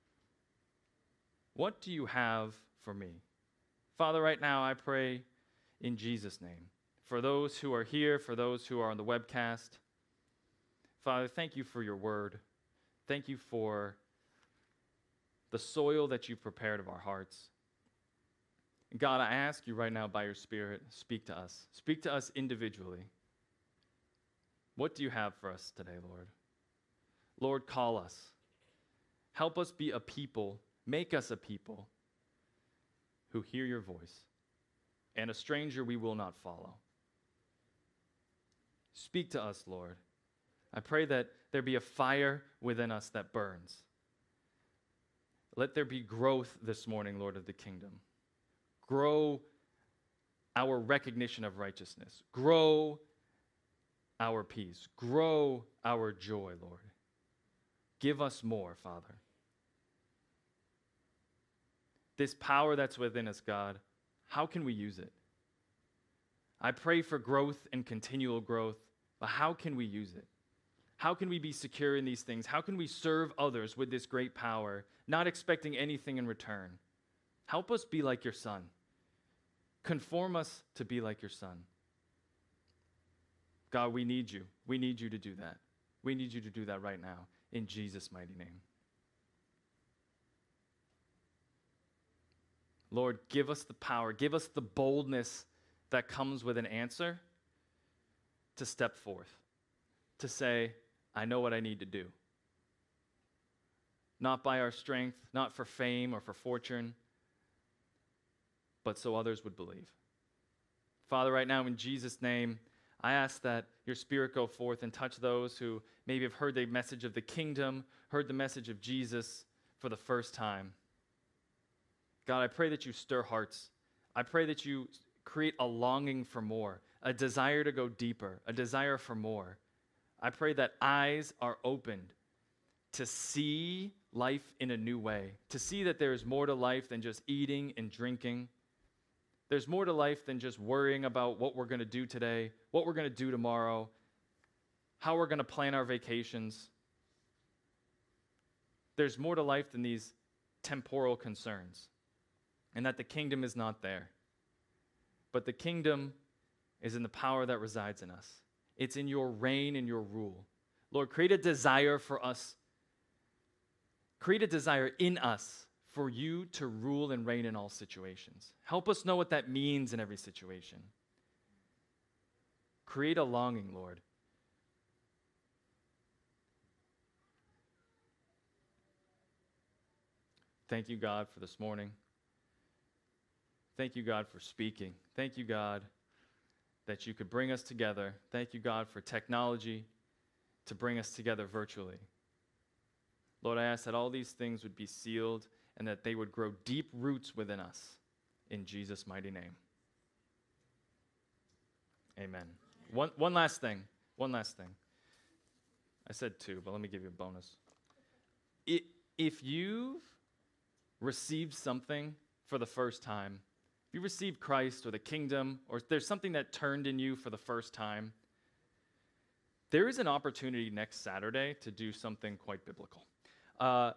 what do you have for me? Father, right now I pray in Jesus' name, for those who are here, for those who are on the webcast. Father, thank you for your word. Thank you for the soil that you've prepared of our hearts. God, I ask you right now by your Spirit, speak to us. Speak to us individually. What do you have for us today, Lord? Lord, call us. Help us be a people. Make us a people who hear your voice. And a stranger we will not follow. Speak to us, Lord. I pray that there be a fire within us that burns. Let there be growth this morning, Lord, of the kingdom. Grow our recognition of righteousness. Grow our peace. Grow our joy, Lord. Give us more, Father. This power that's within us, God, how can we use it? I pray for growth and continual growth, but how can we use it? How can we be secure in these things? How can we serve others with this great power, not expecting anything in return? Help us be like your Son. Conform us to be like your Son. God, we need you. We need you to do that. We need you to do that right now, in Jesus' mighty name. Lord, give us the power, give us the boldness that comes with an answer to step forth, to say, I know what I need to do. Not by our strength, not for fame or for fortune, but so others would believe. Father, right now in Jesus' name, I ask that your Spirit go forth and touch those who maybe have heard the message of the kingdom, heard the message of Jesus for the first time. God, I pray that you stir hearts. I pray that you create a longing for more, a desire to go deeper, a desire for more. I pray that eyes are opened to see life in a new way, to see that there is more to life than just eating and drinking. There's more to life than just worrying about what we're going to do today, what we're going to do tomorrow, how we're going to plan our vacations. There's more to life than these temporal concerns. And that the kingdom is not there. But the kingdom is in the power that resides in us. It's in your reign and your rule. Lord, create a desire for us. Create a desire in us for you to rule and reign in all situations. Help us know what that means in every situation. Create a longing, Lord. Thank you, God, for this morning. Thank you, God, for speaking. Thank you, God, that you could bring us together. Thank you, God, for technology to bring us together virtually. Lord, I ask that all these things would be sealed and that they would grow deep roots within us. In Jesus' mighty name. Amen. One, one last thing. One last thing. I said two, but let me give you a bonus. It, if you've received something for the first time, if you received Christ or the kingdom, or there's something that turned in you for the first time, there is an opportunity next Saturday to do something quite biblical. Uh,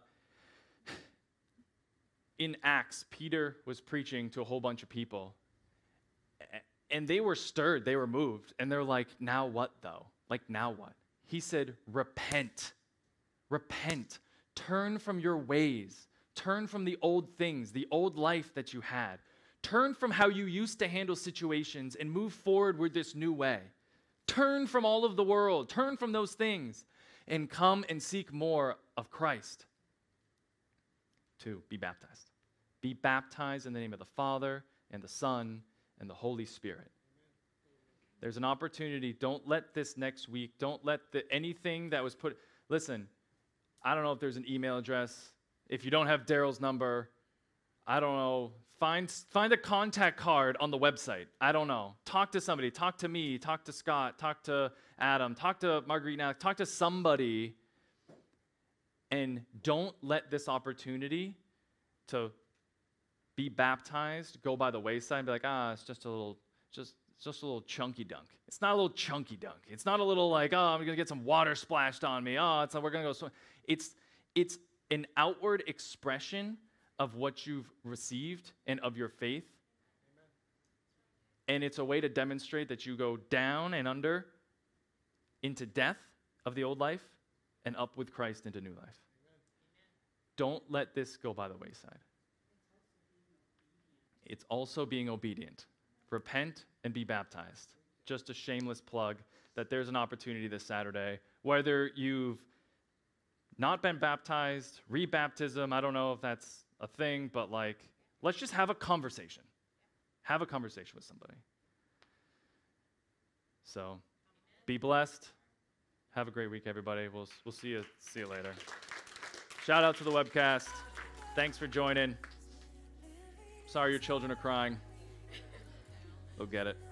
in Acts, Peter was preaching to a whole bunch of people, and they were stirred, they were moved, and they're like, now what though? Like, now what? He said, repent. Repent. Turn from your ways. Turn from the old things, the old life that you had. Turn from how you used to handle situations and move forward with this new way. Turn from all of the world. Turn from those things and come and seek more of Christ. Two, be baptized. Be baptized in the name of the Father and the Son and the Holy Spirit. There's an opportunity. Don't let this next week, don't let the, anything that was put, listen, I don't know if there's an email address. If you don't have Daryl's number, I don't know. Find, find a contact card on the website. I don't know. Talk to somebody. Talk to me. Talk to Scott. Talk to Adam. Talk to Marguerite. Now, talk to somebody. And don't let this opportunity to be baptized go by the wayside and be like, ah, it's just a little, just, it's just a little chunky dunk. It's not a little chunky dunk. It's not a little like, oh, I'm going to get some water splashed on me. Oh, it's like, we're going to go swim. It's, it's an outward expression of what you've received and of your faith. Amen. And it's a way to demonstrate that you go down and under into death of the old life and up with Christ into new life. Amen. Don't let this go by the wayside. It's also being obedient. Repent and be baptized. Just a shameless plug that there's an opportunity this Saturday, whether you've not been baptized, rebaptism, I don't know if that's a thing, but like, let's just have a conversation. Have a conversation with somebody. So, be blessed. Have a great week, everybody. We'll, we'll see you, see you later. Shout out to the webcast. Thanks for joining. Sorry your children are crying. They'll get it.